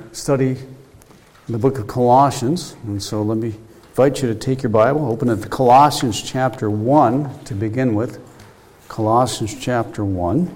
study the book of Colossians. And so let me invite you to take your Bible, open it to Colossians chapter 1 to begin with. Colossians chapter 1.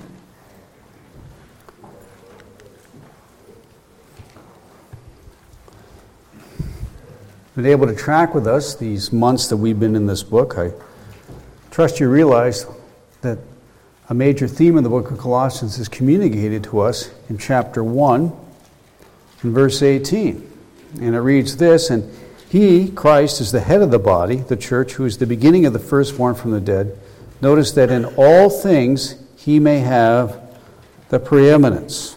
Been able to track with us these months that we've been in this book. I trust you realize that a major theme in the book of Colossians is communicated to us in chapter 1 in verse 18. And it reads this, "And he, Christ, is the head of the body, the church, who is the beginning of the firstborn from the dead. Notice that in all things he may have the preeminence."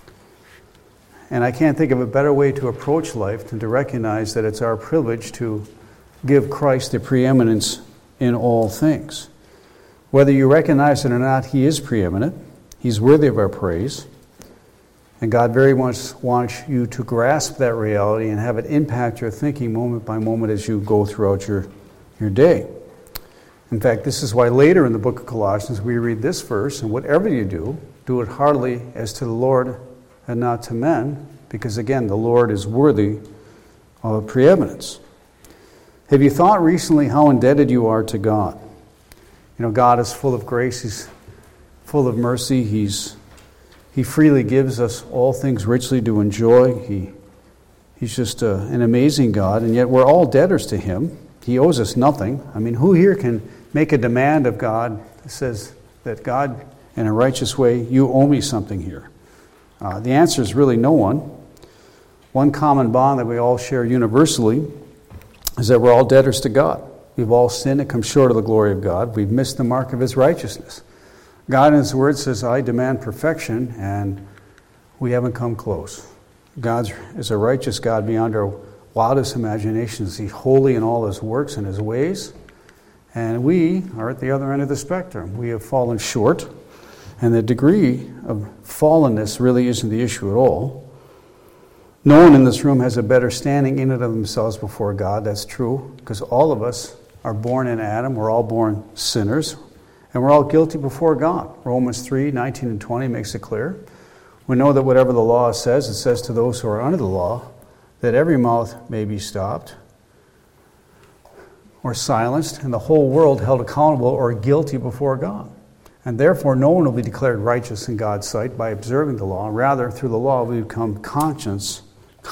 And I can't think of a better way to approach life than to recognize that it's our privilege to give Christ the preeminence in all things. Whether you recognize it or not, he is preeminent. He's worthy of our praise. And God very much wants you to grasp that reality and have it impact your thinking moment by moment as you go throughout your day. In fact, this is why later in the book of Colossians we read this verse, "And whatever you do, do it heartily as to the Lord and not to men," because again, the Lord is worthy of preeminence. Have you thought recently how indebted you are to God? You know, God is full of grace. He's full of mercy. He freely gives us all things richly to enjoy. He's just an amazing God, and yet we're all debtors to Him. He owes us nothing. I mean, who here can make a demand of God that says that God, in a righteous way, you owe me something here? The answer is really no one. One common bond that we all share universally is that we're all debtors to God. We've all sinned and come short of the glory of God. We've missed the mark of His righteousness. God in His Word says, "I demand perfection," and we haven't come close. God is a righteous God beyond our wildest imaginations. He's holy in all His works and His ways, and we are at the other end of the spectrum. We have fallen short, and the degree of fallenness really isn't the issue at all. No one in this room has a better standing in and of themselves before God. That's true, because all of us are born in Adam. We're all born sinners, and we're all guilty before God. Romans 3:19 and 20 makes it clear. We know that whatever the law says, it says to those who are under the law, that every mouth may be stopped or silenced, and the whole world held accountable or guilty before God. And therefore, no one will be declared righteous in God's sight by observing the law. Rather, through the law, we become conscious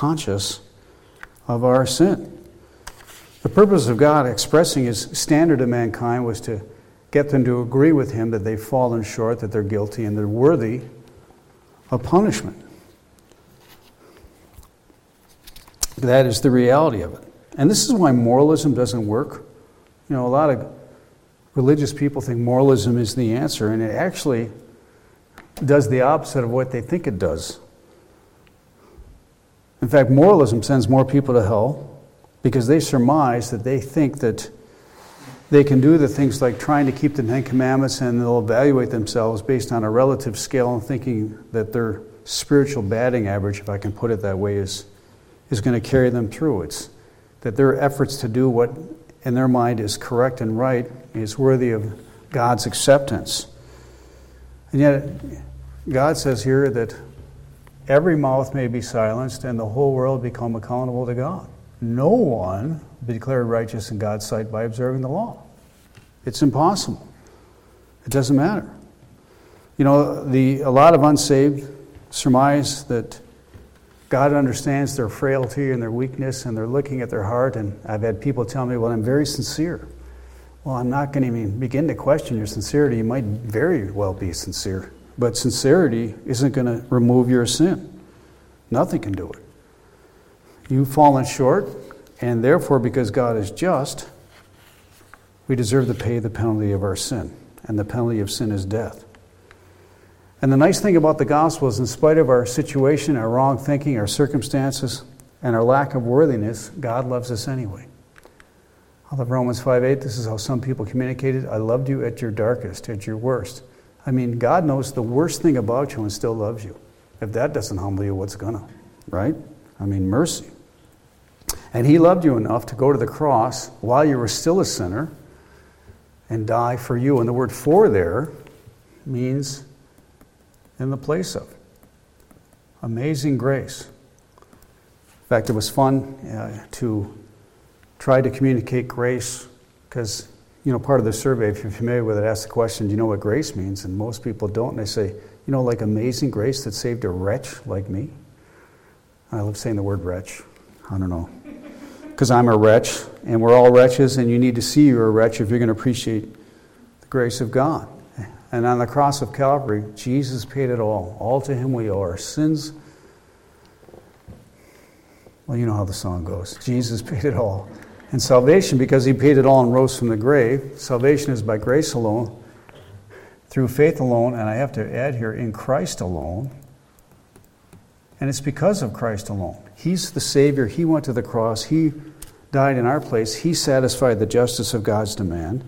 of our sin. The purpose of God expressing His standard to mankind was to get them to agree with Him that they've fallen short, that they're guilty, and they're worthy of punishment. That is the reality of it. And this is why moralism doesn't work. You know, a lot of religious people think moralism is the answer, and it actually does the opposite of what they think it does. In fact, moralism sends more people to hell because they surmise that they think that they can do the things like trying to keep the Ten Commandments, and they'll evaluate themselves based on a relative scale and thinking that their spiritual batting average, if I can put it that way, is going to carry them through. It's that their efforts to do what in their mind is correct and right is worthy of God's acceptance. And yet, God says here that every mouth may be silenced and the whole world become accountable to God. No one will be declared righteous in God's sight by observing the law. It's impossible. It doesn't matter. You know, a lot of unsaved surmise that God understands their frailty and their weakness, and they're looking at their heart, and I've had people tell me, "Well, I'm very sincere." Well, I'm not going to even begin to question your sincerity. You might very well be sincere, but sincerity isn't going to remove your sin. Nothing can do it. You've fallen short, and therefore, because God is just, we deserve to pay the penalty of our sin, and the penalty of sin is death. And the nice thing about the gospel is, in spite of our situation, our wrong thinking, our circumstances, and our lack of worthiness, God loves us anyway. I love Romans 5:8. This is how some people communicated. "I loved you at your darkest, at your worst." I mean, God knows the worst thing about you and still loves you. If that doesn't humble you, what's gonna, right? I mean, mercy. And He loved you enough to go to the cross while you were still a sinner and die for you. And the word "for" there means in the place of. Amazing grace. In fact, it was fun to try to communicate grace because, part of the survey, if you're familiar with it, asks the question, do you know what grace means? And most people don't. And they say, like amazing grace that saved a wretch like me. I love saying the word wretch. I don't know. Because I'm a wretch, and we're all wretches, and you need to see you're a wretch if you're going to appreciate the grace of God. And on the cross of Calvary, Jesus paid it all. All to him we owe our sins. Well, you know how the song goes. Jesus paid it all. And salvation, because he paid it all and rose from the grave, salvation is by grace alone, through faith alone, and I have to add here, in Christ alone. And it's because of Christ alone. He's the Savior. He went to the cross. He died in our place. He satisfied the justice of God's demand,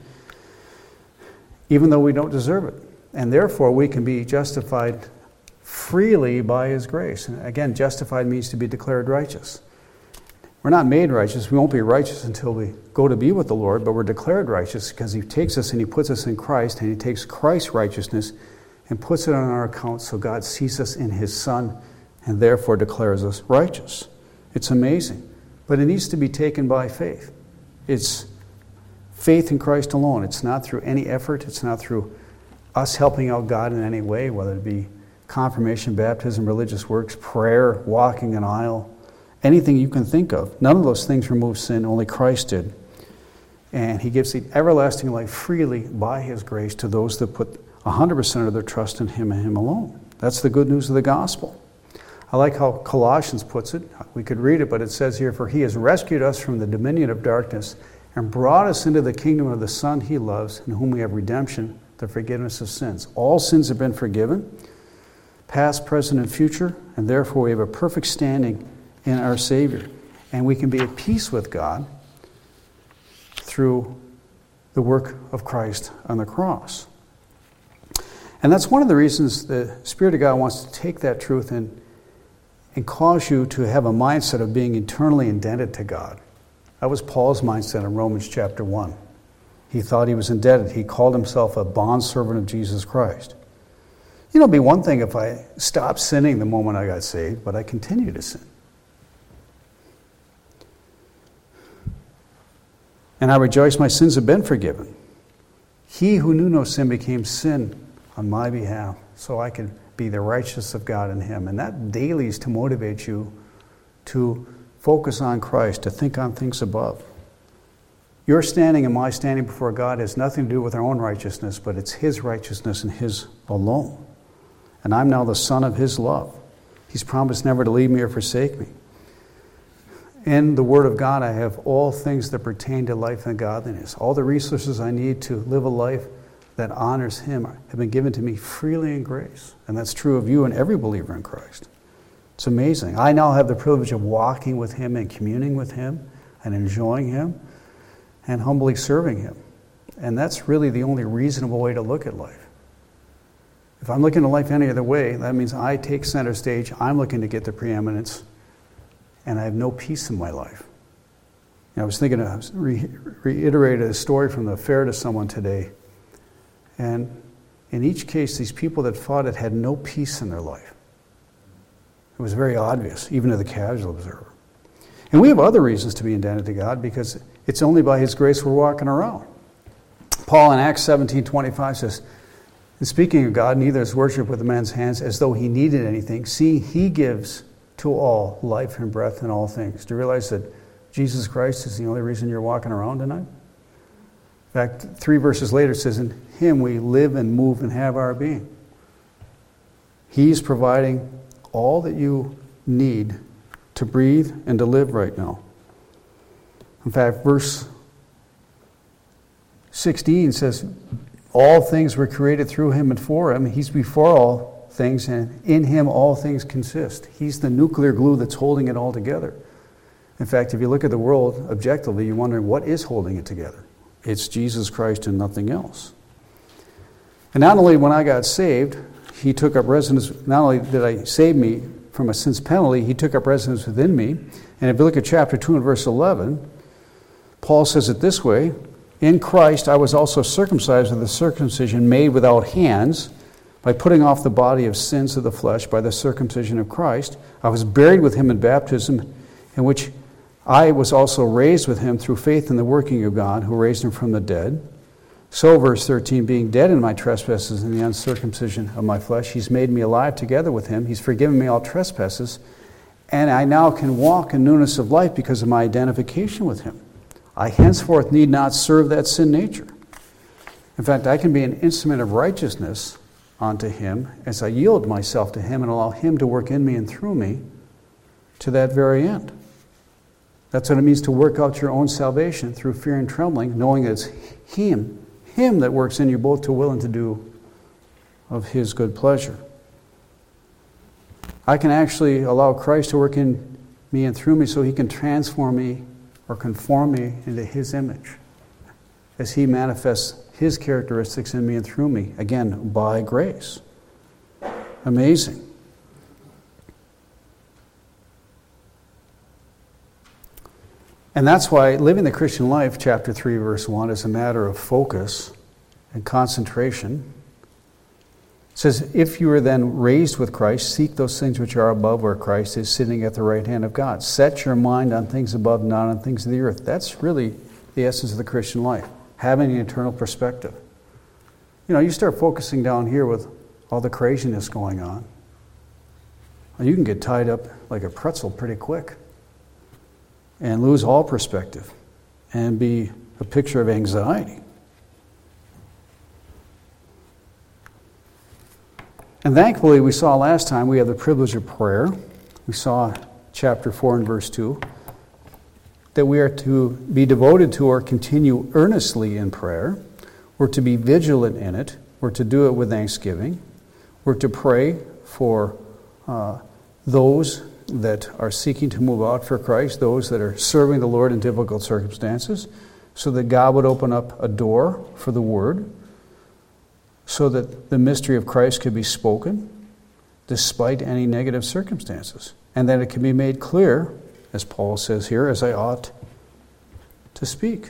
even though we don't deserve it. And therefore, we can be justified freely by his grace. And again, justified means to be declared righteous. We're not made righteous. We won't be righteous until we go to be with the Lord, but we're declared righteous because he takes us and he puts us in Christ, and he takes Christ's righteousness and puts it on our account so God sees us in his Son and therefore declares us righteous. It's amazing. But it needs to be taken by faith. It's faith in Christ alone. It's not through any effort. It's not through us helping out God in any way, whether it be confirmation, baptism, religious works, prayer, walking an aisle, anything you can think of. None of those things remove sin. Only Christ did. And he gives the everlasting life freely by his grace to those that put 100% of their trust in him and him alone. That's the good news of the gospel. I like how Colossians puts it. We could read it, but it says here, "For he has rescued us from the dominion of darkness and brought us into the kingdom of the Son he loves, in whom we have redemption, the forgiveness of sins." All sins have been forgiven, past, present, and future, and therefore we have a perfect standing in our Savior. And we can be at peace with God through the work of Christ on the cross. And that's one of the reasons the Spirit of God wants to take that truth and cause you to have a mindset of being eternally indebted to God. That was Paul's mindset in Romans chapter 1. He thought he was indebted. He called himself a bondservant of Jesus Christ. It'd be one thing if I stopped sinning the moment I got saved, but I continue to sin. And I rejoice my sins have been forgiven. He who knew no sin became sin on my behalf, so I could be the righteousness of God in him. And that daily is to motivate you to focus on Christ, to think on things above. Your standing and my standing before God has nothing to do with our own righteousness, but it's his righteousness and his alone. And I'm now the son of his love. He's promised never to leave me or forsake me. In the Word of God, I have all things that pertain to life and godliness. All the resources I need to live a life that honors him have been given to me freely in grace. And that's true of you and every believer in Christ. It's amazing. I now have the privilege of walking with him and communing with him and enjoying him and humbly serving him. And that's really the only reasonable way to look at life. If I'm looking at life any other way, that means I take center stage, I'm looking to get the preeminence, and I have no peace in my life. I was thinking, I reiterated a story from the fair to someone today. And in each case, these people that fought it had no peace in their life. It was very obvious, even to the casual observer. And we have other reasons to be indebted to God because it's only by his grace we're walking around. Paul in Acts 17:25 says, "And speaking of God, neither is worship with a man's hands as though he needed anything. See, he gives to all life and breath and all things." Do you realize that Jesus Christ is the only reason you're walking around tonight? In fact, 3 verses later it says, "In him we live and move and have our being." He's providing all that you need to breathe and to live right now. In fact, verse 16 says, "All things were created through him and for him. He's before all things, and in him all things consist." He's the nuclear glue that's holding it all together. In fact, if you look at the world objectively, you're wondering what is holding it together. It's Jesus Christ and nothing else. And not only when I got saved, he took up residence, not only did I save me from a sin's penalty, he took up residence within me. And if you look at chapter 2 and verse 11, Paul says it this way, "In Christ I was also circumcised with a circumcision made without hands, by putting off the body of sins of the flesh by the circumcision of Christ. I was buried with him in baptism, in which I was also raised with him through faith in the working of God, who raised him from the dead. So, verse 13, being dead in my trespasses and the uncircumcision of my flesh, he's made me alive together with him. He's forgiven me all trespasses, and I now can walk in newness of life because of my identification with him. I henceforth need not serve that sin nature. In fact, I can be an instrument of righteousness unto him as I yield myself to him and allow him to work in me and through me to that very end. That's what it means to work out your own salvation through fear and trembling, knowing that it's him that works in you both to will and to do of his good pleasure. I can actually allow Christ to work in me and through me so he can transform me or conform me into his image as he manifests his characteristics in me and through me, again, by grace. Amazing. And that's why living the Christian life, chapter 3, verse 1, is a matter of focus and concentration. It says, if you are then raised with Christ, seek those things which are above where Christ is sitting at the right hand of God. Set your mind on things above, not on things of the earth. That's really the essence of the Christian life, having an eternal perspective. You know, you start focusing down here with all the craziness going on, you can get tied up like a pretzel pretty quick and lose all perspective and be a picture of anxiety. And thankfully, we saw last time we have the privilege of prayer. We saw chapter 4 and verse 2, that we are to be devoted to or continue earnestly in prayer. We're to be vigilant in it. We're to do it with thanksgiving. We're to pray for those that are seeking to move out for Christ, those that are serving the Lord in difficult circumstances, so that God would open up a door for the Word, so that the mystery of Christ could be spoken despite any negative circumstances, and that it can be made clear, as Paul says here, as I ought to speak.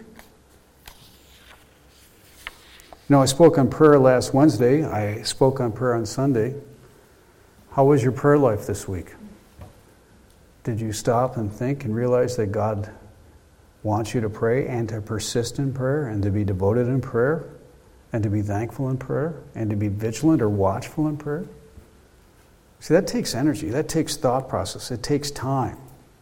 You know, I spoke on prayer last Wednesday. I spoke on prayer on Sunday. How was your prayer life this week? Did you stop and think and realize that God wants you to pray and to persist in prayer and to be devoted in prayer and to be thankful in prayer and to be vigilant or watchful in prayer? See, that takes energy. That takes thought process. It takes time.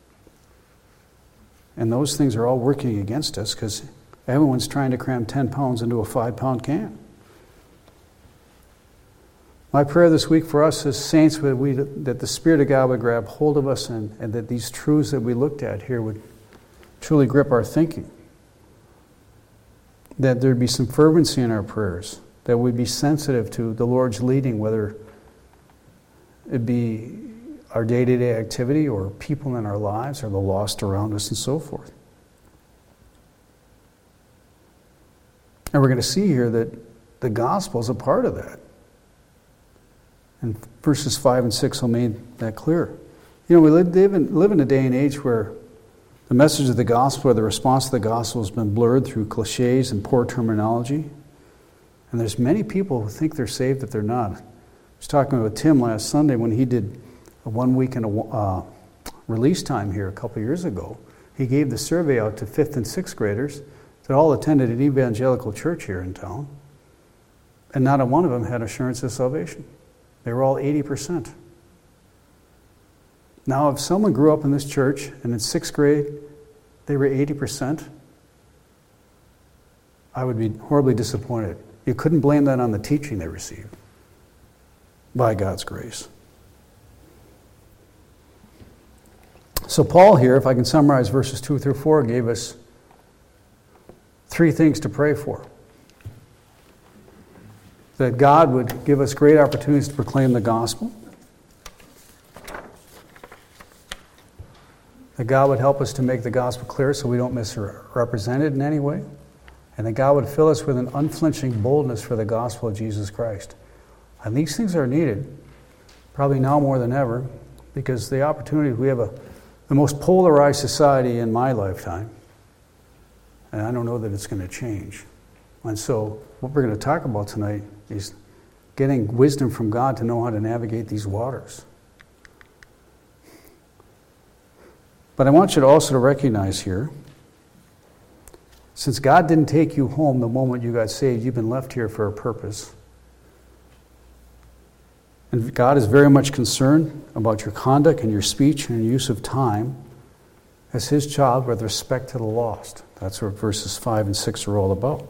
And those things are all working against us because everyone's trying to cram 10 pounds into a 5-pound can. My prayer this week for us as saints, that the Spirit of God would grab hold of us and that these truths that we looked at here would truly grip our thinking. That there'd be some fervency in our prayers, that we'd be sensitive to the Lord's leading, whether it be our day-to-day activity or people in our lives or the lost around us and so forth. And we're going to see here that the gospel is a part of that. And verses 5 and 6 will make that clear. You know, we live in a day and age where the message of the gospel or the response to the gospel has been blurred through cliches and poor terminology. And there's many people who think they're saved that they're not. I was talking with Tim last Sunday when he did a 1 week in a release time here a couple years ago. He gave the survey out to 5th and 6th graders that all attended an evangelical church here in town. And not a one of them had assurance of salvation. They were all 80%. Now, if someone grew up in this church and in 6th grade they were 80%, I would be horribly disappointed. You couldn't blame that on the teaching they received by God's grace. So Paul here, if I can summarize verses 2 through 4, gave us 3 things to pray for. That God would give us great opportunities to proclaim the gospel. That God would help us to make the gospel clear so we don't misrepresent it in any way. And that God would fill us with an unflinching boldness for the gospel of Jesus Christ. And these things are needed, probably now more than ever, because the opportunity, we have the most polarized society in my lifetime. And I don't know that it's going to change. And so what we're going to talk about tonight is getting wisdom from God to know how to navigate these waters. But I want you to also recognize here, since God didn't take you home the moment you got saved, you've been left here for a purpose. And God is very much concerned about your conduct and your speech and your use of time as His child with respect to the lost. That's what verses 5 and 6 are all about.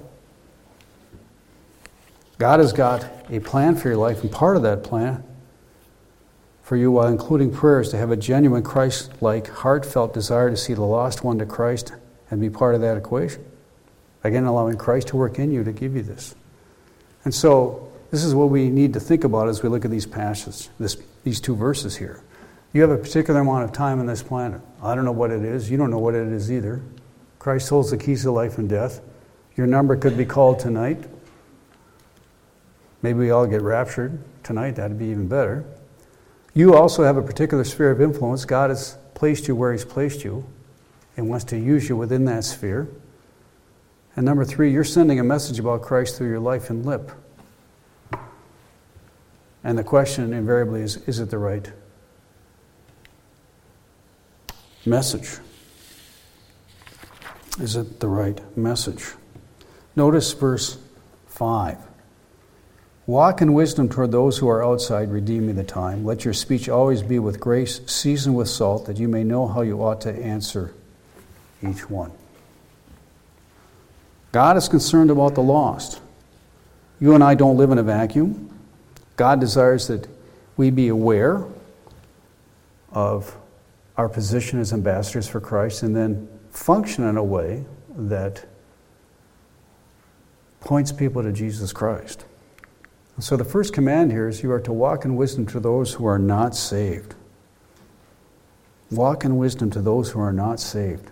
God has got a plan for your life, and part of that plan for you, while including prayers, to have a genuine Christ-like, heartfelt desire to see the lost one to Christ and be part of that equation. Again, allowing Christ to work in you to give you this. And so, this is what we need to think about as we look at these passages, these two verses here. You have a particular amount of time on this planet. I don't know what it is. You don't know what it is either. Christ holds the keys of life and death. Your number could be called tonight. Maybe we all get raptured tonight. That'd be even better. You also have a particular sphere of influence. God has placed you where He's placed you and wants to use you within that sphere. And number 3, you're sending a message about Christ through your life and lip. And the question invariably is it the right message? Is it the right message? Notice verse 5. Walk in wisdom toward those who are outside, redeeming the time. Let your speech always be with grace, seasoned with salt, that you may know how you ought to answer each one. God is concerned about the lost. You and I don't live in a vacuum. God desires that we be aware of our position as ambassadors for Christ and then function in a way that points people to Jesus Christ. And so the first command here is you are to walk in wisdom to those who are not saved. Walk in wisdom to those who are not saved.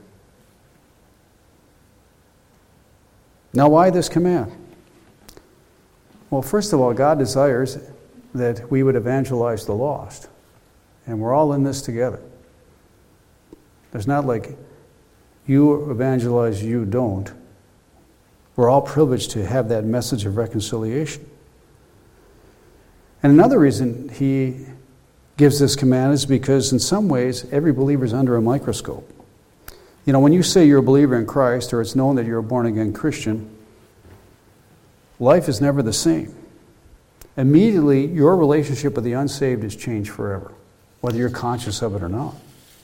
Now, why this command? Well, first of all, God desires that we would evangelize the lost. And we're all in this together. There's not like you evangelize, you don't. We're all privileged to have that message of reconciliation. And another reason He gives this command is because in some ways, every believer is under a microscope. You know, when you say you're a believer in Christ, or it's known that you're a born-again Christian, life is never the same. Immediately, your relationship with the unsaved is changed forever, whether you're conscious of it or not.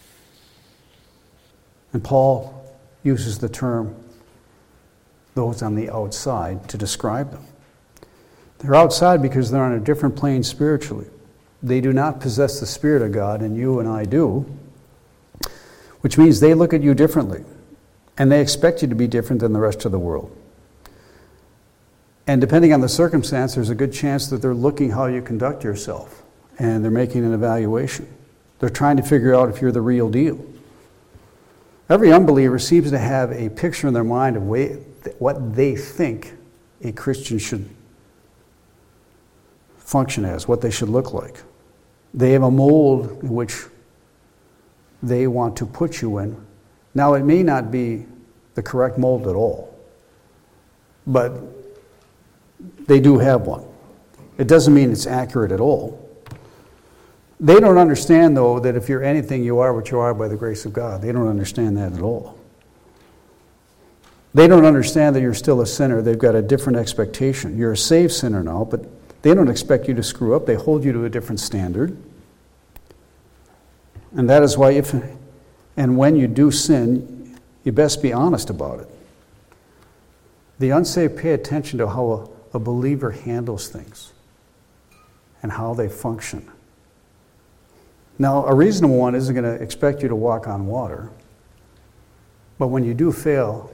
And Paul uses the term those on the outside to describe them. They're outside because they're on a different plane spiritually. They do not possess the Spirit of God, and you and I do, which means they look at you differently, and they expect you to be different than the rest of the world. And depending on the circumstance, there's a good chance that they're looking how you conduct yourself, and they're making an evaluation. They're trying to figure out if you're the real deal. Every unbeliever seems to have a picture in their mind of what they think a Christian should function as, what they should look like. They have a mold in which they want to put you in. Now, it may not be the correct mold at all, but they do have one. It doesn't mean it's accurate at all. They don't understand, though, that if you're anything, you are what you are by the grace of God. They don't understand that at all. They don't understand that you're still a sinner. They've got a different expectation. You're a saved sinner now, but they don't expect you to screw up. They hold you to a different standard. And that is why if and when you do sin, you best be honest about it. The unsaved pay attention to how a believer handles things and how they function. Now, a reasonable one isn't going to expect you to walk on water. But when you do fail,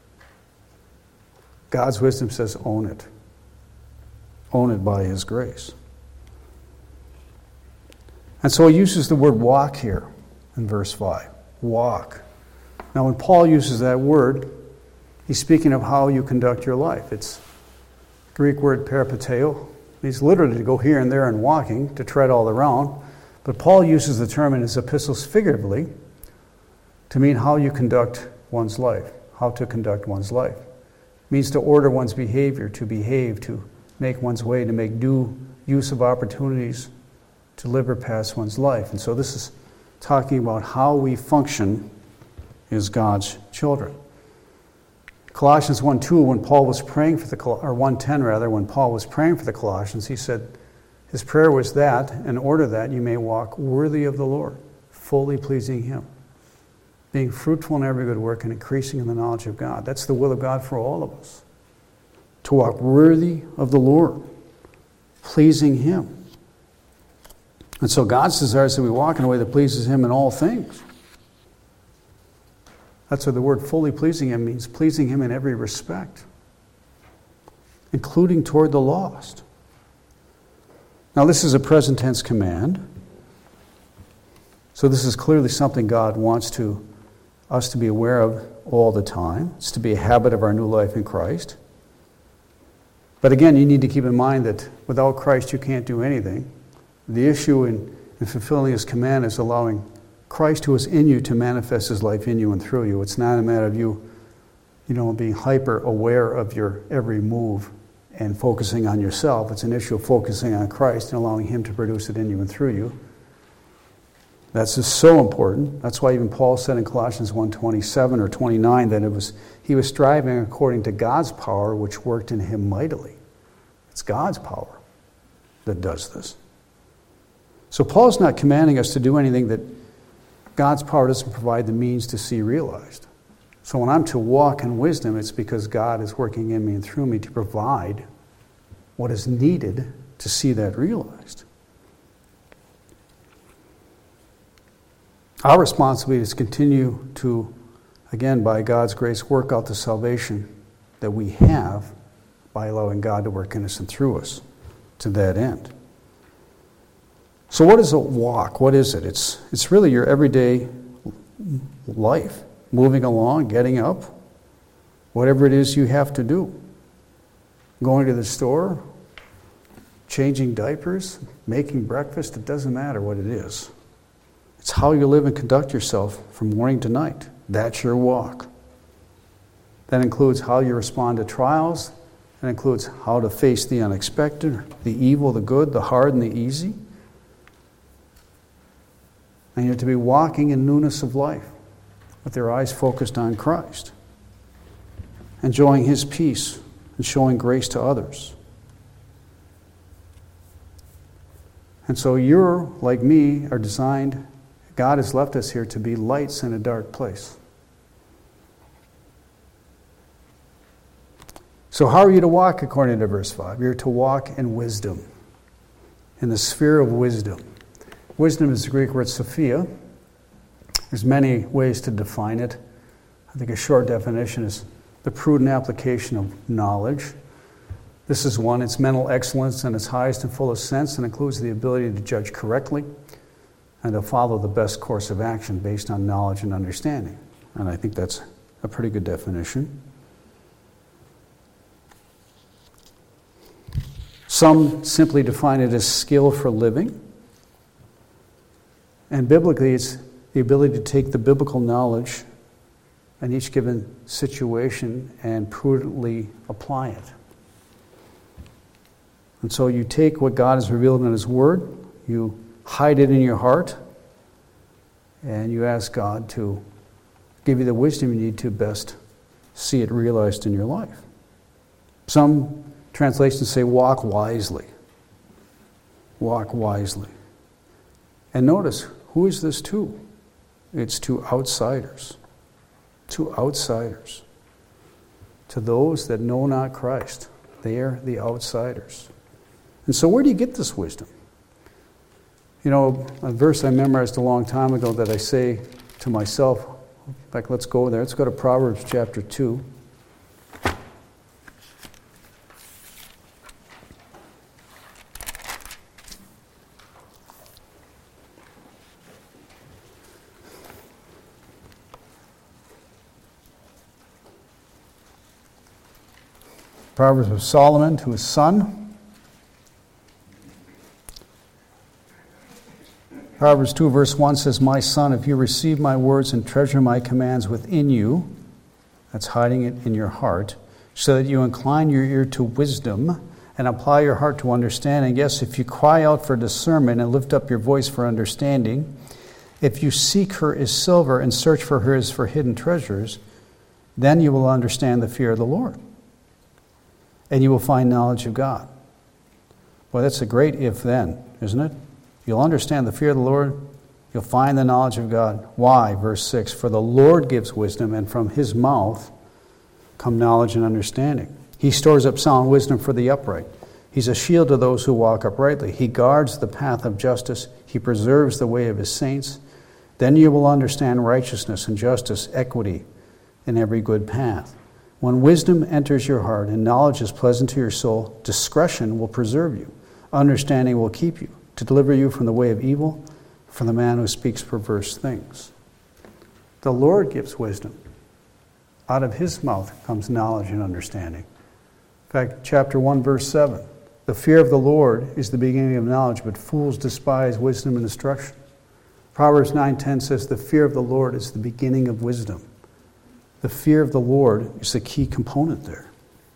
God's wisdom says own it. Own it by His grace. And so He uses the word walk here in verse 5. Walk. Now, when Paul uses that word, he's speaking of how you conduct your life. It's Greek word peripateo. He's literally to go here and there and walking, to tread all around. But Paul uses the term in his epistles figuratively to mean how you conduct one's life, how to conduct one's life. It means to order one's behavior, to behave, to make one's way, to make due use of opportunities to live or pass one's life. And so this is talking about how we function as God's children. Colossians 1:2, when Paul was praying for or 1:10 rather, when Paul was praying for the Colossians, he said his prayer was that, in order that you may walk worthy of the Lord, fully pleasing Him, being fruitful in every good work and increasing in the knowledge of God. That's the will of God for all of us. To walk worthy of the Lord, pleasing Him. And so God's desire is that we walk in a way that pleases Him in all things. That's what the word fully pleasing Him means, pleasing Him in every respect, including toward the lost. Now this is a present tense command. So this is clearly something God wants us to be aware of all the time. It's to be a habit of our new life in Christ. But again, you need to keep in mind that without Christ you can't do anything. The issue in fulfilling His command is allowing Christ who is in you to manifest His life in you and through you. It's not a matter of you being hyper aware of your every move and focusing on yourself. It's an issue of focusing on Christ and allowing Him to produce it in you and through you. That's just so important. That's why even Paul said in Colossians 1:27 or 29 that he was striving according to God's power which worked in him mightily. It's God's power that does this. So Paul's not commanding us to do anything that God's power doesn't provide the means to see realized. So when I'm to walk in wisdom, it's because God is working in me and through me to provide what is needed to see that realized. Our responsibility is to continue to, again, by God's grace, work out the salvation that we have by allowing God to work in us and through us to that end. So what is a walk? What is it? It's really your everyday life, moving along, getting up, whatever it is you have to do. Going to the store, changing diapers, making breakfast, it doesn't matter what it is. It's how you live and conduct yourself from morning to night. That's your walk. That includes how you respond to trials. That includes how to face the unexpected, the evil, the good, the hard, and the easy. And you're to be walking in newness of life with your eyes focused on Christ, enjoying His peace and showing grace to others. And so you're, like me, are designed, God has left us here to be lights in a dark place. So how are you to walk according to verse 5? You're to walk in wisdom, in the sphere of wisdom. Wisdom is the Greek word Sophia. There's many ways to define it. I think a short definition is the prudent application of knowledge. This is one. It's mental excellence in its highest and fullest sense and includes the ability to judge correctly and to follow the best course of action based on knowledge and understanding. And I think that's a pretty good definition. Some simply define it as skill for living. And biblically, it's the ability to take the biblical knowledge in each given situation and prudently apply it. And so you take what God has revealed in His Word, you hide it in your heart, and you ask God to give you the wisdom you need to best see it realized in your life. Some translations say walk wisely. Walk wisely. And notice, who is this to? It's to outsiders. To outsiders. To those that know not Christ. They are the outsiders. And so where do you get this wisdom? You know, a verse I memorized a long time ago that I say to myself, in fact, let's go there. Let's go to Proverbs chapter 2. Proverbs of Solomon to his son. Proverbs 2 verse 1 says, "My son, if you receive my words and treasure my commands within you," that's hiding it in your heart, "so that you incline your ear to wisdom and apply your heart to understanding. Yes, if you cry out for discernment and lift up your voice for understanding, If you seek her as silver and search for her as for hidden treasures, then you will understand the fear of the Lord, and you will find knowledge of God. Well, that's a great if-then, isn't it? You'll understand the fear of the Lord, you'll find the knowledge of God. Why? Verse 6, for the Lord gives wisdom, and from his mouth come knowledge and understanding. He stores up sound wisdom for the upright. He's a shield to those who walk uprightly. He guards the path of justice. He preserves the way of his saints. Then you will understand righteousness and justice, equity, and every good path. When wisdom enters your heart and knowledge is pleasant to your soul, discretion will preserve you. Understanding will keep you, to deliver you from the way of evil, from the man who speaks perverse things. The Lord gives wisdom. Out of his mouth comes knowledge and understanding. In fact, chapter 1, verse 7, the fear of the Lord is the beginning of knowledge, but fools despise wisdom and instruction. Proverbs 9:10 says, the fear of the Lord is the beginning of wisdom. The fear of the Lord is the key component there.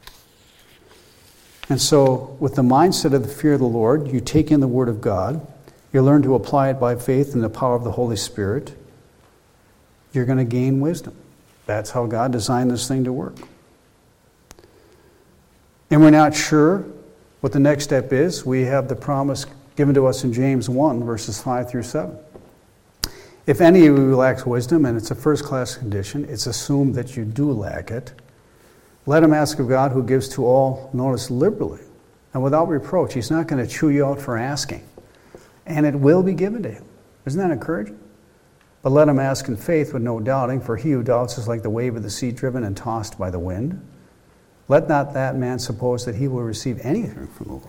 And so, with the mindset of the fear of the Lord, you take in the Word of God, you learn to apply it by faith in the power of the Holy Spirit, you're going to gain wisdom. That's how God designed this thing to work. And we're not sure what the next step is. We have the promise given to us in James 1, verses 5 through 7. If any of you lacks wisdom, and it's a first-class condition, it's assumed that you do lack it, let him ask of God, who gives to all, notice, liberally, and without reproach. He's not going to chew you out for asking. And it will be given to him. Isn't that encouraging? But let him ask in faith with no doubting, for he who doubts is like the wave of the sea driven and tossed by the wind. Let not that man suppose that he will receive anything from the Lord.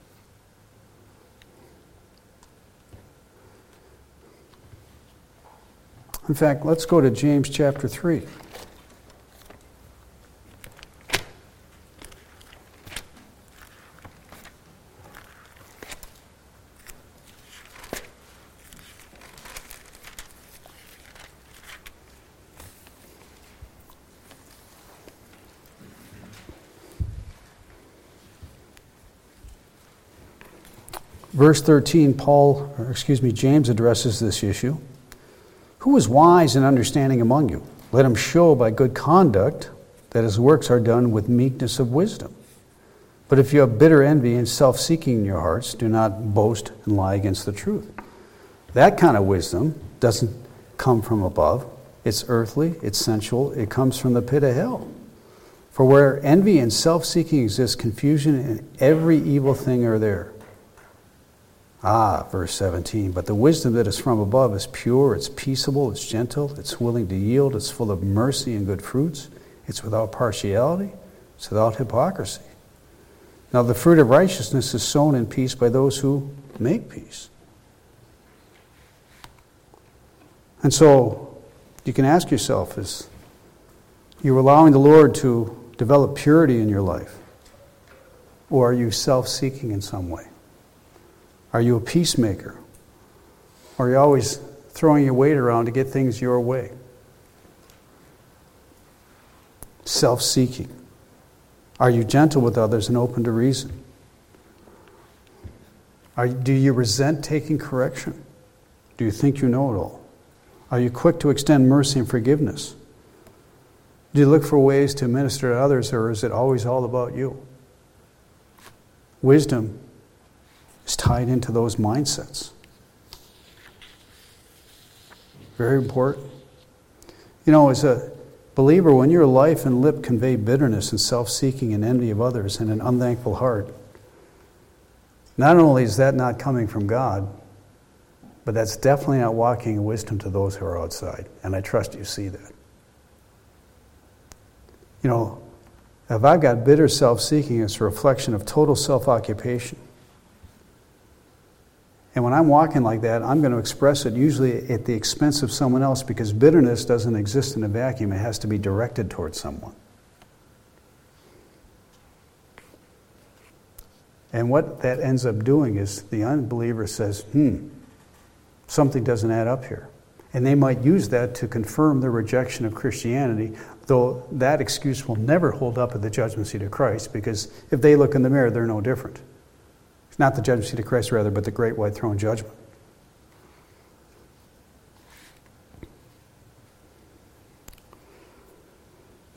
In fact, let's go to James chapter 3. Verse 13, James addresses this issue. Who is wise and understanding among you? Let him show by good conduct that his works are done with meekness of wisdom. But if you have bitter envy and self-seeking in your hearts, do not boast and lie against the truth. That kind of wisdom doesn't come from above. It's earthly, it's sensual, it comes from the pit of hell. For where envy and self-seeking exist, confusion and every evil thing are there. Verse 17, but the wisdom that is from above is pure, it's peaceable, it's gentle, it's willing to yield, it's full of mercy and good fruits, it's without partiality, it's without hypocrisy. Now the fruit of righteousness is sown in peace by those who make peace. And so you can ask yourself, is you allowing the Lord to develop purity in your life? Or are you self-seeking in some way? Are you a peacemaker? Or are you always throwing your weight around to get things your way? Self-seeking. Are you gentle with others and open to reason? Do you resent taking correction? Do you think you know it all? Are you quick to extend mercy and forgiveness? Do you look for ways to minister to others, or is it always all about you? Wisdom is tied into those mindsets. Very important. You know, as a believer, when your life and lip convey bitterness and self-seeking and envy of others and an unthankful heart, not only is that not coming from God, but that's definitely not walking in wisdom to those who are outside. And I trust you see that. You know, if I've got bitter self-seeking, it's a reflection of total self-occupation. And when I'm walking like that, I'm going to express it usually at the expense of someone else, because bitterness doesn't exist in a vacuum. It has to be directed towards someone. And what that ends up doing is the unbeliever says, something doesn't add up here. And they might use that to confirm their rejection of Christianity, though that excuse will never hold up at the judgment seat of Christ, because if they look in the mirror, they're no different. Not the judgment seat of Christ, rather, but the great white throne judgment.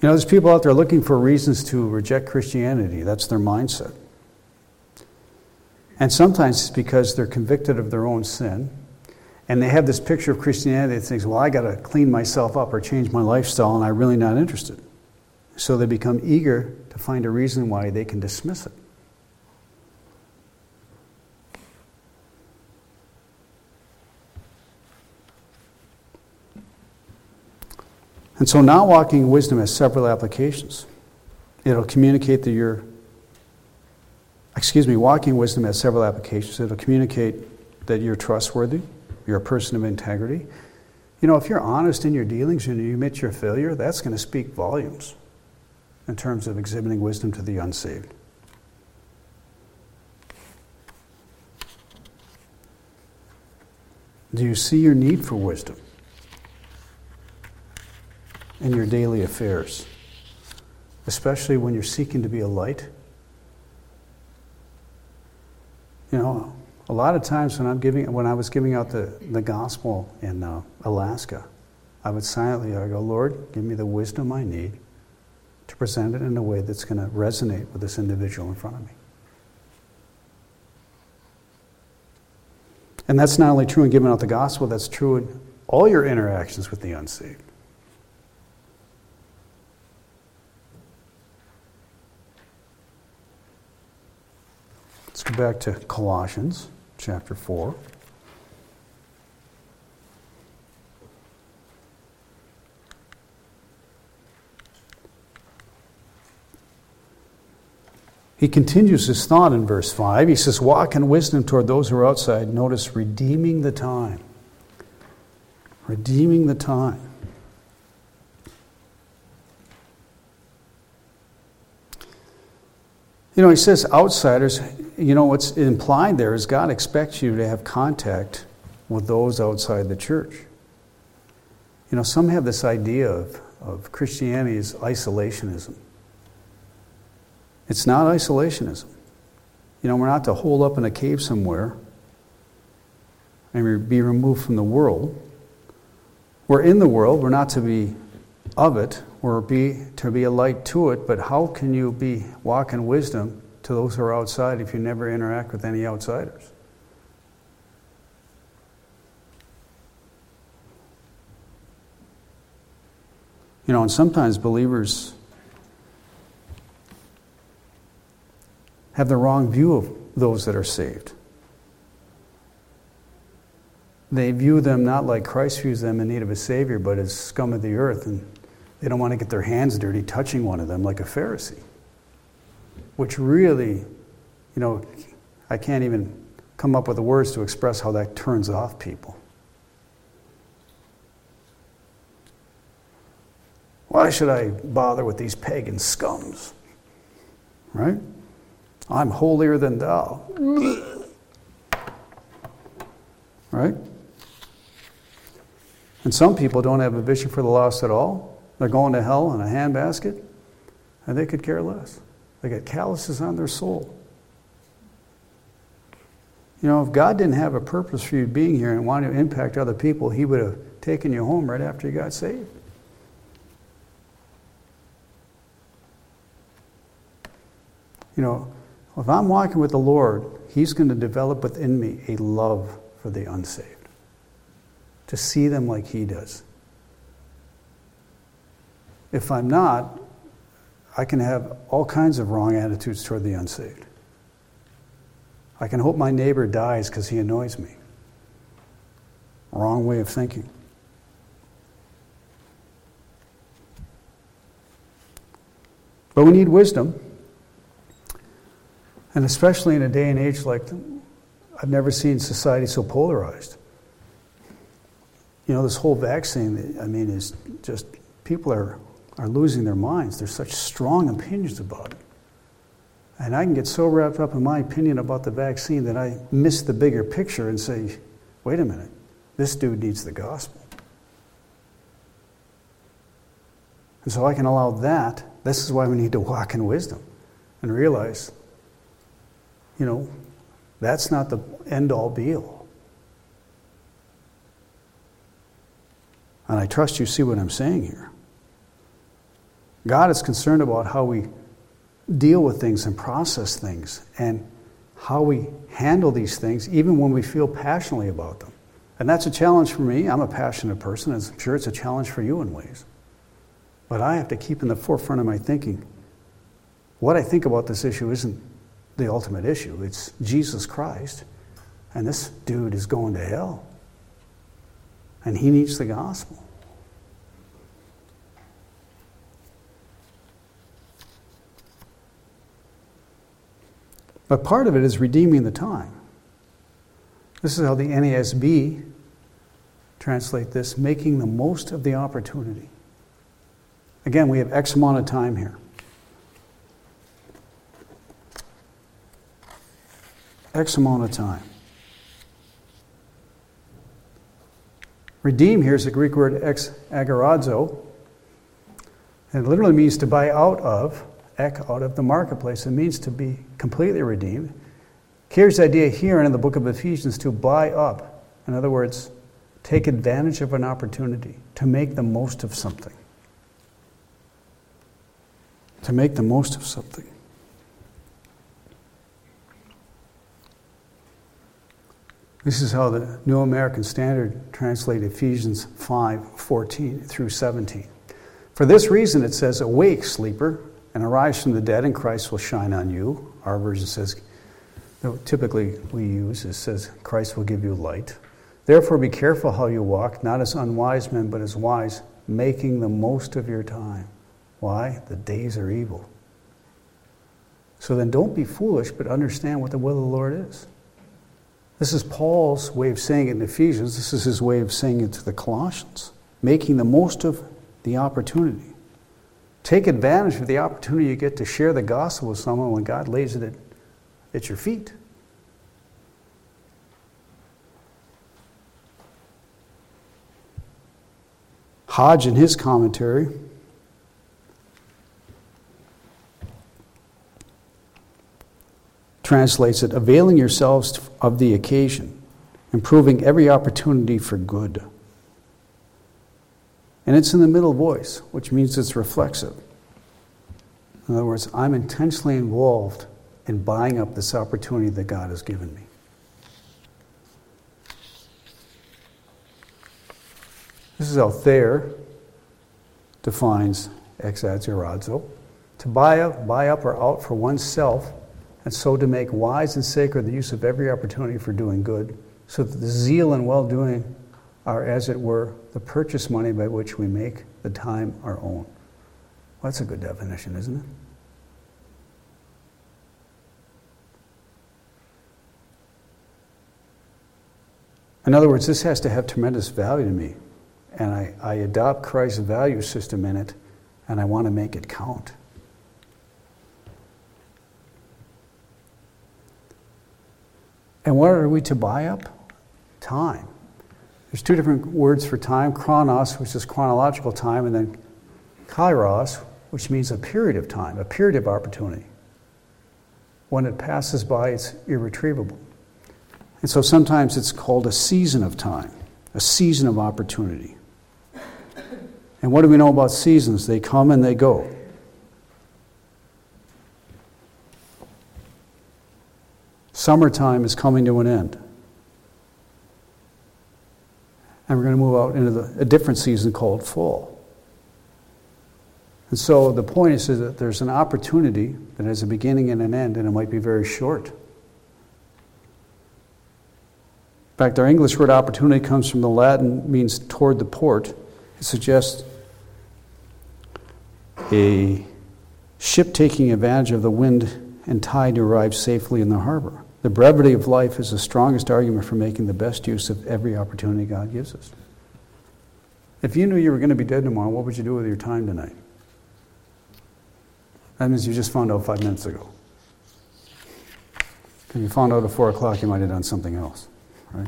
You know, there's people out there looking for reasons to reject Christianity. That's their mindset. And sometimes it's because they're convicted of their own sin. And they have this picture of Christianity that thinks, well, I got to clean myself up or change my lifestyle, and I'm really not interested. So they become eager to find a reason why they can dismiss it. And so now walking in wisdom has several applications. It'll communicate that walking in wisdom has several applications. It'll communicate that you're trustworthy, you're a person of integrity. You know, if you're honest in your dealings and you admit your failure, that's going to speak volumes in terms of exhibiting wisdom to the unsaved. Do you see your need for wisdom in your daily affairs, especially when you're seeking to be a light? You know, a lot of times when I was giving out the gospel in Alaska, I would go, Lord, give me the wisdom I need to present it in a way that's going to resonate with this individual in front of me. And that's not only true in giving out the gospel, that's true in all your interactions with the unsaved. Let's go back to Colossians chapter 4. He continues his thought in verse 5. He says, walk in wisdom toward those who are outside. Notice, redeeming the time. Redeeming the time. You know, he says outsiders. You know, what's implied there is God expects you to have contact with those outside the church. You know, some have this idea of Christianity as isolationism. It's not isolationism. You know, we're not to hole up in a cave somewhere and be removed from the world. We're in the world. We're not to be of it. We're to be a light to it. But how can you walk in wisdom to those who are outside if you never interact with any outsiders? You know, and sometimes believers have the wrong view of those that are saved. They view them not like Christ views them in need of a Savior, but as scum of the earth, and they don't want to get their hands dirty touching one of them like a Pharisee. Which really, you know, I can't even come up with the words to express how that turns off people. Why should I bother with these pagan scums? Right? I'm holier than thou. Right? And some people don't have a vision for the lost at all. They're going to hell in a handbasket, and they could care less. They got calluses on their soul. You know, if God didn't have a purpose for you being here and wanting to impact other people, He would have taken you home right after you got saved. You know, if I'm walking with the Lord, He's going to develop within me a love for the unsaved, to see them like He does. If I'm not, I can have all kinds of wrong attitudes toward the unsaved. I can hope my neighbor dies because he annoys me. Wrong way of thinking. But we need wisdom. And especially in a day and age like I've never seen society so polarized. You know, this whole vaccine, I mean, is just, people are losing their minds. There's such strong opinions about it. And I can get so wrapped up in my opinion about the vaccine that I miss the bigger picture and say, wait a minute, this dude needs the gospel. And so I can allow that. This is why we need to walk in wisdom and realize, you know, that's not the end-all be-all. And I trust you see what I'm saying here. God is concerned about how we deal with things and process things and how we handle these things even when we feel passionately about them. And that's a challenge for me. I'm a passionate person, and I'm sure it's a challenge for you in ways. But I have to keep in the forefront of my thinking, what I think about this issue isn't the ultimate issue. It's Jesus Christ, and this dude is going to hell. And he needs the gospel. But part of it is redeeming the time. This is how the NASB translate this, making the most of the opportunity. Again, we have X amount of time here. X amount of time. Redeem here is the Greek word ex agorazo, and it literally means to buy out of, out of the marketplace. It means to be completely redeemed. Here's the idea here in the book of Ephesians, to buy up. In other words, take advantage of an opportunity, to make the most of something. To make the most of something. This is how the New American Standard translates Ephesians 5:14 through 17. For this reason it says, awake, sleeper, and arise from the dead, and Christ will shine on you. Our version says, typically we use, it says, Christ will give you light. Therefore be careful how you walk, not as unwise men, but as wise, making the most of your time. Why? The days are evil. So then don't be foolish, but understand what the will of the Lord is. This is Paul's way of saying it in Ephesians. This is his way of saying it to the Colossians. Making the most of the opportunity. Take advantage of the opportunity you get to share the gospel with someone when God lays it at your feet. Hodge, in his commentary, translates it, availing yourselves of the occasion, improving every opportunity for good. And it's in the middle voice, which means it's reflexive. In other words, I'm intentionally involved in buying up this opportunity that God has given me. This is how Thayer defines ex agorazo, to buy up or out for oneself, and so to make wise and sacred the use of every opportunity for doing good, so that the zeal and well-doing are, as it were, the purchase money by which we make the time our own. Well, that's a good definition, isn't it? In other words, this has to have tremendous value to me, and I adopt Christ's value system in it, and I want to make it count. And what are we to buy up? Time. There's two different words for time. Chronos, which is chronological time, and then kairos, which means a period of time, a period of opportunity. When it passes by, it's irretrievable. And so sometimes it's called a season of time, a season of opportunity. And what do we know about seasons? They come and they go. Summertime is coming to an end. And we're going to move out into a different season called fall. And so the point is that there's an opportunity that has a beginning and an end, and it might be very short. In fact, our English word opportunity comes from the Latin, means toward the port. It suggests a ship taking advantage of the wind and tide to arrive safely in the harbor. The brevity of life is the strongest argument for making the best use of every opportunity God gives us. If you knew you were going to be dead tomorrow, what would you do with your time tonight? That means you just found out 5 minutes ago. If you found out at 4 o'clock, you might have done something else, right?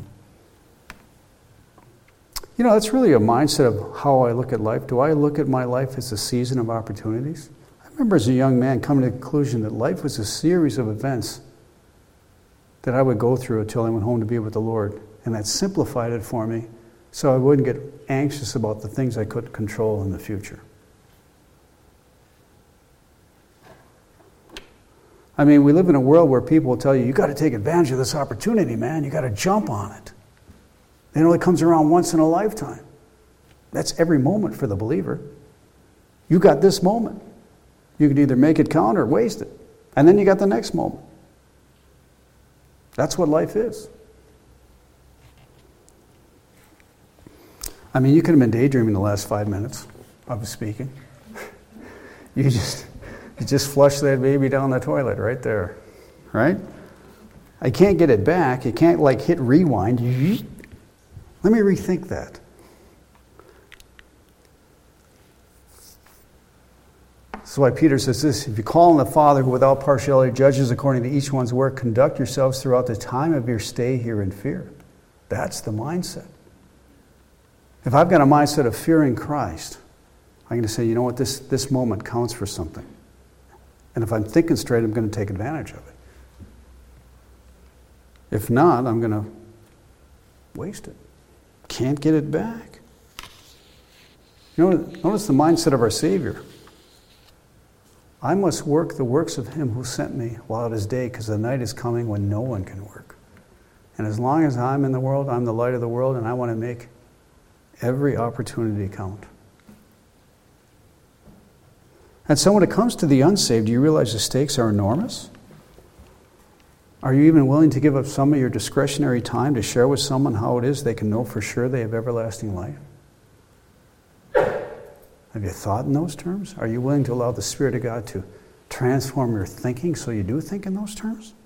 You know, that's really a mindset of how I look at life. Do I look at my life as a season of opportunities? I remember as a young man coming to the conclusion that life was a series of events that I would go through until I went home to be with the Lord. And that simplified it for me so I wouldn't get anxious about the things I couldn't control in the future. I mean, we live in a world where people will tell you, you got to take advantage of this opportunity, man. You got to jump on it. It only comes around once in a lifetime. That's every moment for the believer. You got this moment. You can either make it count or waste it. And then you got the next moment. That's what life is. I mean, you could have been daydreaming the last 5 minutes of speaking. You just flush that baby down the toilet right there, right? I can't get it back. You can't like hit rewind. Let me rethink that. That's why Peter says this, if you call on the Father who without partiality judges according to each one's work, conduct yourselves throughout the time of your stay here in fear. That's the mindset. If I've got a mindset of fearing Christ, I'm going to say, you know what, this moment counts for something. And if I'm thinking straight, I'm going to take advantage of it. If not, I'm going to waste it. Can't get it back. Notice the mindset of our Savior. I must work the works of him who sent me while it is day, because the night is coming when no one can work. And as long as I'm in the world, I'm the light of the world, and I want to make every opportunity count. And so when it comes to the unsaved, do you realize the stakes are enormous? Are you even willing to give up some of your discretionary time to share with someone how it is they can know for sure they have everlasting life? Have you thought in those terms? Are you willing to allow the Spirit of God to transform your thinking so you do think in those terms?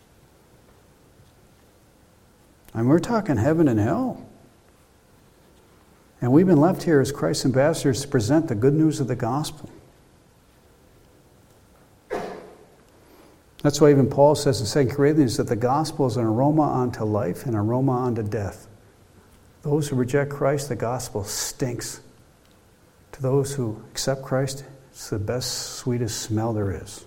And we're talking heaven and hell. And we've been left here as Christ's ambassadors to present the good news of the gospel. That's why even Paul says in 2 Corinthians that the gospel is an aroma unto life and an aroma unto death. Those who reject Christ, the gospel stinks. To those who accept Christ, it's the best, sweetest smell there is.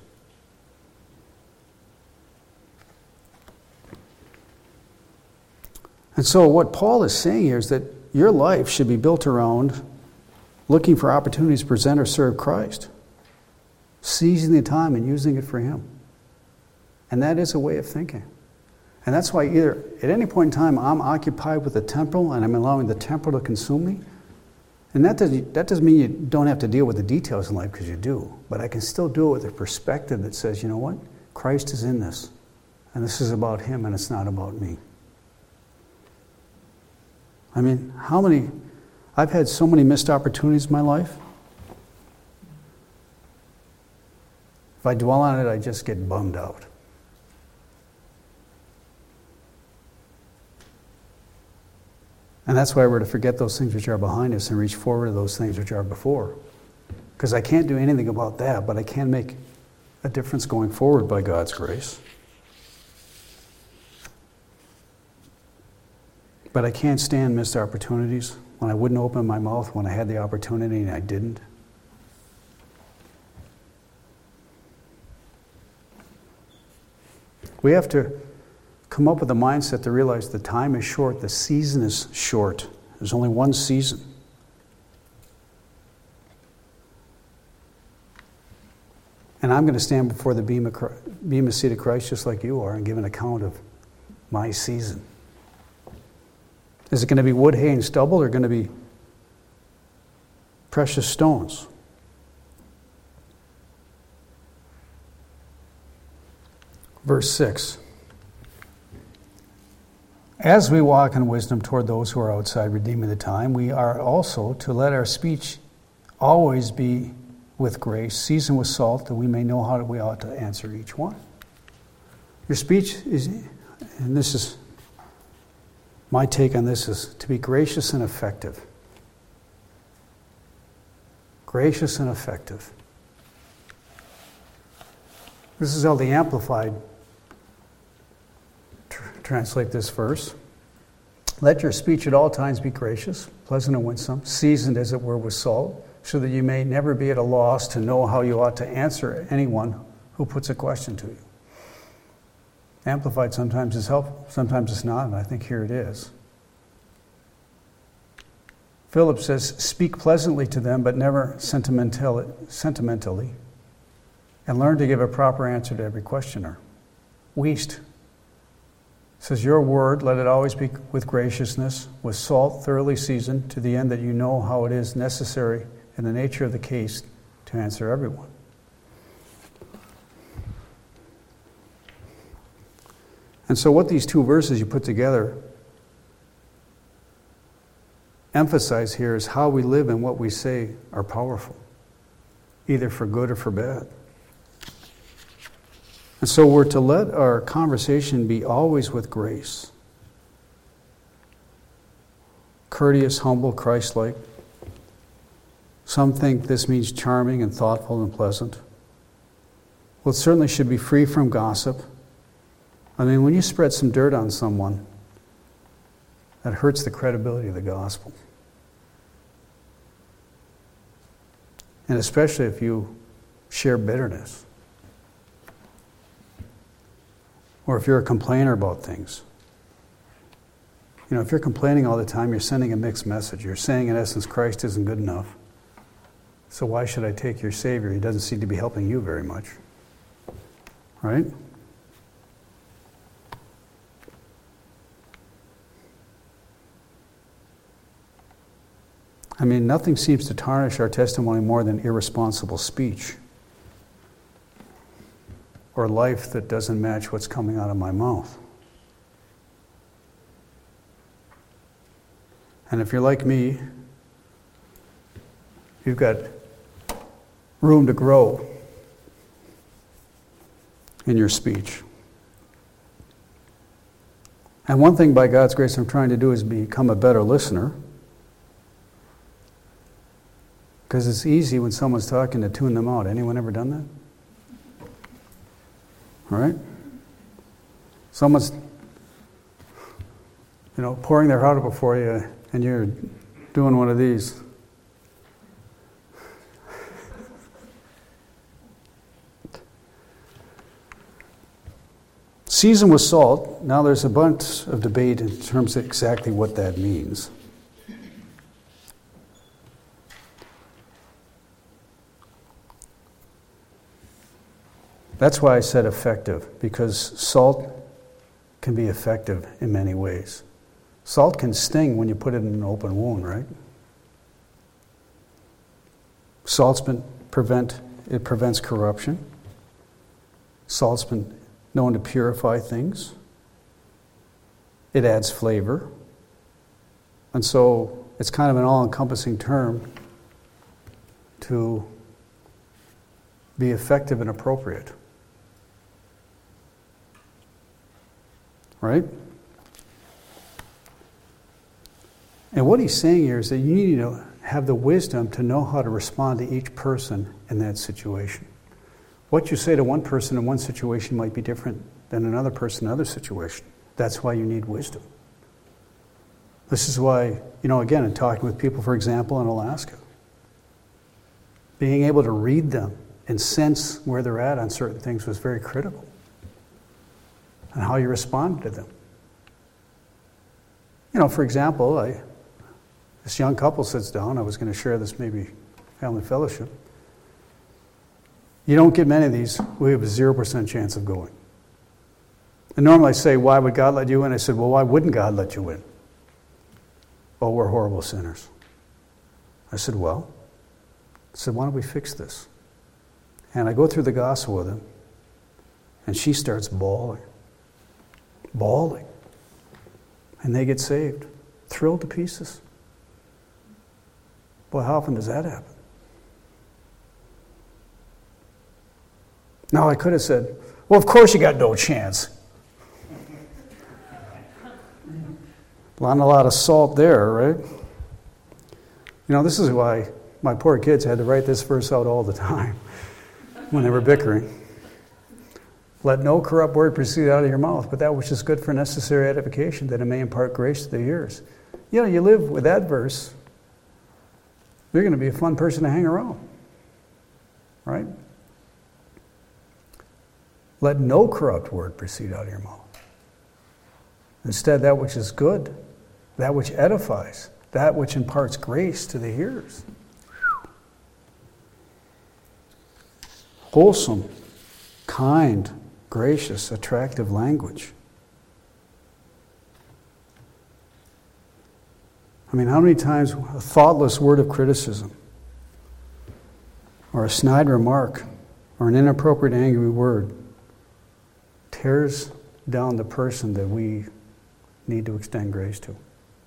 And so what Paul is saying here is that your life should be built around looking for opportunities to present or serve Christ, seizing the time and using it for Him. And that is a way of thinking. And that's why either at any point in time I'm occupied with the temporal and I'm allowing the temporal to consume me. And that doesn't mean you don't have to deal with the details in life, because you do. But I can still do it with a perspective that says, you know what? Christ is in this. And this is about Him and it's not about me. I mean, I've had so many missed opportunities in my life. If I dwell on it, I just get bummed out. And that's why we're to forget those things which are behind us and reach forward to those things which are before. Because I can't do anything about that, but I can make a difference going forward by God's grace. But I can't stand missed opportunities when I wouldn't open my mouth when I had the opportunity and I didn't. We have to come up with a mindset to realize the time is short, the season is short. There's only one season. And I'm going to stand before the bema seat of Christ just like you are and give an account of my season. Is it going to be wood, hay, and stubble, or going to be precious stones? Verse 6. As we walk in wisdom toward those who are outside, redeeming the time, we are also to let our speech always be with grace, seasoned with salt, that we may know how we ought to answer each one. Your speech is, and this is my take on this, is to be gracious and effective. Gracious and effective. This is how the Amplified translate this verse. Let your speech at all times be gracious, pleasant and winsome, seasoned as it were with salt, so that you may never be at a loss to know how you ought to answer anyone who puts a question to you. Amplified sometimes is helpful, sometimes it's not, and I think here it is. Philip says, speak pleasantly to them, but never sentimentally. and learn to give a proper answer to every questioner. Wuest says, your word, let it always be with graciousness, with salt thoroughly seasoned, to the end that you know how it is necessary in the nature of the case to answer everyone. And so what these two verses you put together emphasize here is how we live and what we say are powerful, either for good or for bad. And so we're to let our conversation be always with grace. Courteous, humble, Christ-like. Some think this means charming and thoughtful and pleasant. Well, it certainly should be free from gossip. I mean, when you spread some dirt on someone, that hurts the credibility of the gospel. And especially if you share bitterness. Or if you're a complainer about things. You know, if you're complaining all the time, you're sending a mixed message. You're saying, in essence, Christ isn't good enough. So why should I take your Savior? He doesn't seem to be helping you very much. Right? I mean, nothing seems to tarnish our testimony more than irresponsible speech or life that doesn't match what's coming out of my mouth. And if you're like me, you've got room to grow in your speech. And one thing by God's grace I'm trying to do is become a better listener. Because it's easy when someone's talking to tune them out. Anyone ever done that? All right? Someone's, pouring their heart out before you, and you're doing one of these. Season with salt. Now there's a bunch of debate in terms of exactly what that means. That's why I said effective, because salt can be effective in many ways. Salt can sting when you put it in an open wound, right? Salt's prevents corruption. Salt's been known to purify things. It adds flavor. And so it's kind of an all-encompassing term to be effective and appropriate. Right? And what he's saying here is that you need to have the wisdom to know how to respond to each person in that situation. What you say to one person in one situation might be different than another person in another situation. That's why you need wisdom. This is why, again, in talking with people, for example, in Alaska, being able to read them and sense where they're at on certain things was very critical. And how you responded to them. For example, this young couple sits down. I was going to share this maybe family fellowship. You don't get many of these. We have a 0% chance of going. And normally I say, why would God let you in? I said, well, why wouldn't God let you in? Oh, we're horrible sinners. I said, why don't we fix this? And I go through the gospel with him, and she starts bawling. And they get saved, thrilled to pieces. Boy, how often does that happen? Now I could have said, well, of course you got no chance. Not a lot of salt there, right? This is why my poor kids had to write this verse out all the time when they were bickering. Let no corrupt word proceed out of your mouth, but that which is good for necessary edification, that it may impart grace to the hearers. You live with that verse, you're going to be a fun person to hang around. Right? Let no corrupt word proceed out of your mouth. Instead, that which is good, that which edifies, that which imparts grace to the hearers. wholesome, kind, gracious, attractive language. I mean, how many times a thoughtless word of criticism, or a snide remark, or an inappropriate angry word tears down the person that we need to extend grace to.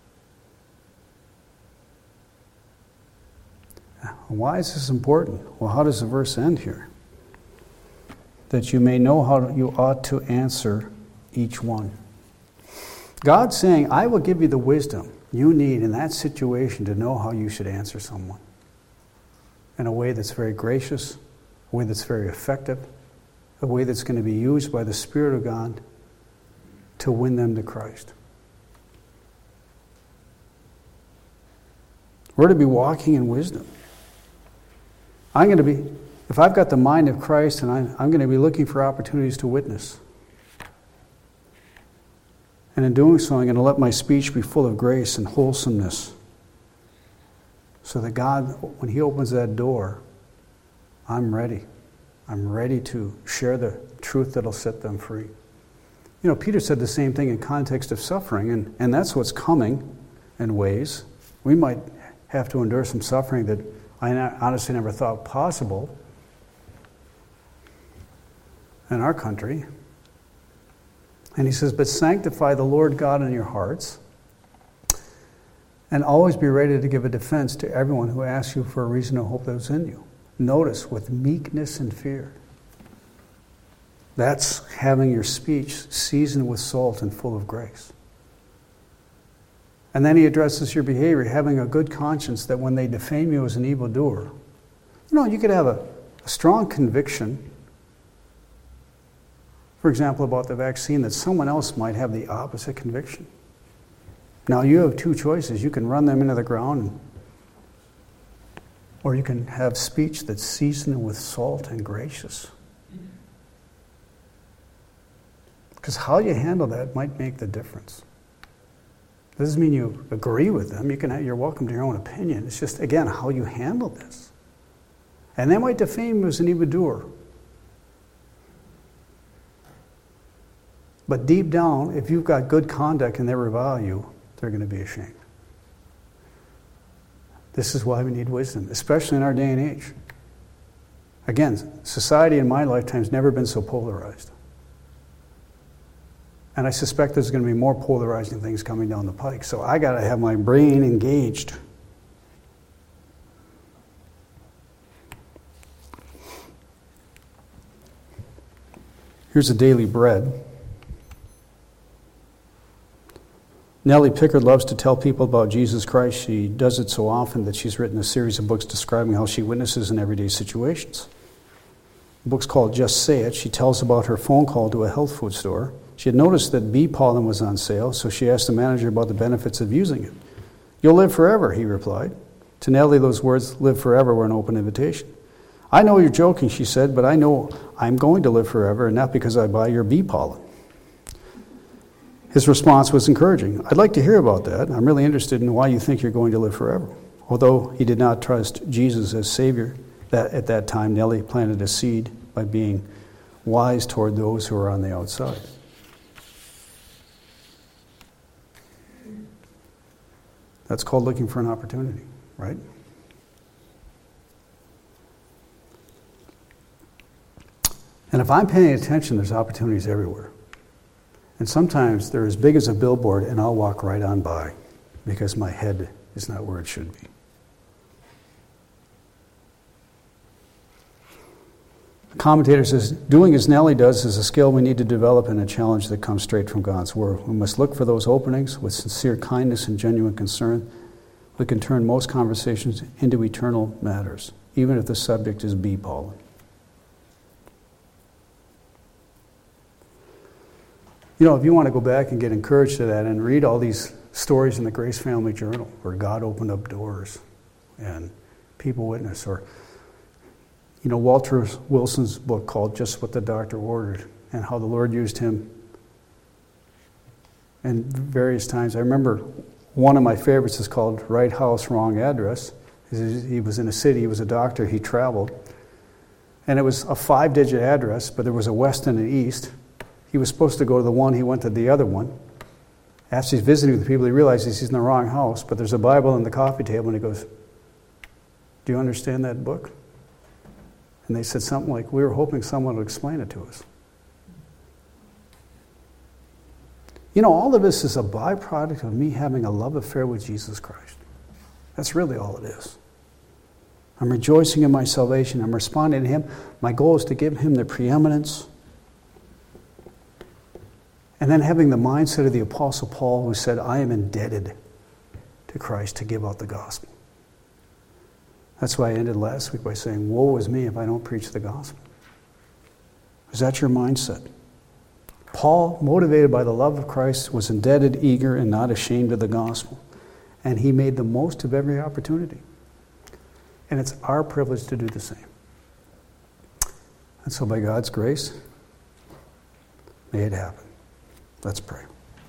Why is this important? Well, how does the verse end here? That you may know how you ought to answer each one. God's saying, I will give you the wisdom you need in that situation to know how you should answer someone in a way that's very gracious, a way that's very effective, a way that's going to be used by the Spirit of God to win them to Christ. We're to be walking in wisdom. If I've got the mind of Christ, and I'm going to be looking for opportunities to witness. And in doing so, I'm going to let my speech be full of grace and wholesomeness. So that God, when He opens that door, I'm ready. I'm ready to share the truth that'll set them free. You know, Peter said the same thing in context of suffering, and that's what's coming in ways. We might have to endure some suffering that I honestly never thought possible in our country. And he says, but sanctify the Lord God in your hearts, and always be ready to give a defense to everyone who asks you for a reason to hope that is in you. Notice, with meekness and fear. That's having your speech seasoned with salt and full of grace. And then he addresses your behavior, having a good conscience that when they defame you as an evildoer, you could have a strong conviction, for example, about the vaccine, that someone else might have the opposite conviction. Now, you have two choices. You can run them into the ground, or you can have speech that's seasoned with salt and gracious. Because how you handle that might make the difference. It doesn't mean you agree with them. You're welcome to your own opinion. It's just, again, how you handle this. And they might defame you as an evildoer. But deep down, if you've got good conduct and they revile you, they're going to be ashamed. This is why we need wisdom, especially in our day and age. Again, society in my lifetime has never been so polarized. And I suspect there's going to be more polarizing things coming down the pike. So I got to have my brain engaged. Here's a daily bread. Nellie Pickard loves to tell people about Jesus Christ. She does it so often that she's written a series of books describing how she witnesses in everyday situations. The book's called Just Say It. She tells about her phone call to a health food store. She had noticed that bee pollen was on sale, so she asked the manager about the benefits of using it. "You'll live forever," he replied. To Nellie, those words, "live forever," were an open invitation. "I know you're joking," she said, "but I know I'm going to live forever, and not because I buy your bee pollen." His response was encouraging. "I'd like to hear about that. I'm really interested in why you think you're going to live forever." Although he did not trust Jesus as Savior, at that time, Nellie planted a seed by being wise toward those who are on the outside. That's called looking for an opportunity, right? And if I'm paying attention, there's opportunities everywhere. And sometimes they're as big as a billboard, and I'll walk right on by because my head is not where it should be. The commentator says, doing as Nellie does is a skill we need to develop and a challenge that comes straight from God's Word. We must look for those openings with sincere kindness and genuine concern. We can turn most conversations into eternal matters, even if the subject is bee pollen. If you want to go back and get encouraged to that and read all these stories in the Grace Family Journal where God opened up doors and people witness, or Walter Wilson's book called Just What the Doctor Ordered, and how the Lord used him in various times. I remember one of my favorites is called Right House, Wrong Address. He was in a city, he was a doctor, he traveled. and it was a 5-digit address, but there was a west and an east. He was supposed to go to the one, he went to the other one. After he's visiting with the people, he realizes he's in the wrong house, but there's a Bible on the coffee table, and he goes, "Do you understand that book?" And they said something like, "We were hoping someone would explain it to us." You know, all of this is a byproduct of me having a love affair with Jesus Christ. That's really all it is. I'm rejoicing in my salvation. I'm responding to Him. My goal is to give Him the preeminence. And then having the mindset of the Apostle Paul, who said, "I am indebted to Christ to give out the gospel." That's why I ended last week by saying, "Woe is me if I don't preach the gospel." Is that your mindset? Paul, motivated by the love of Christ, was indebted, eager, and not ashamed of the gospel. And he made the most of every opportunity. And it's our privilege to do the same. And so by God's grace, may it happen. Let's pray.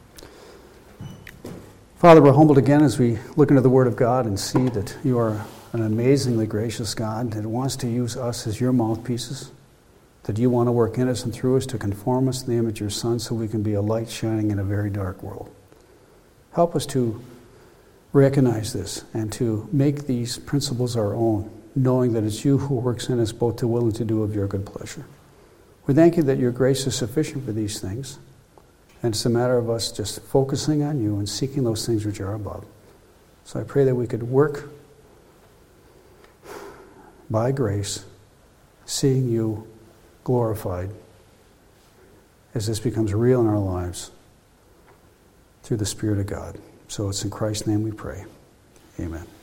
Father, we're humbled again as we look into the Word of God and see that you are an amazingly gracious God that wants to use us as your mouthpieces, that you want to work in us and through us to conform us to the image of your Son so we can be a light shining in a very dark world. Help us to recognize this and to make these principles our own, knowing that it's you who works in us both to will and to do of your good pleasure. We thank you that your grace is sufficient for these things, and it's a matter of us just focusing on you and seeking those things which are above. So I pray that we could work by grace, seeing you glorified as this becomes real in our lives through the Spirit of God. So it's in Christ's name we pray. Amen.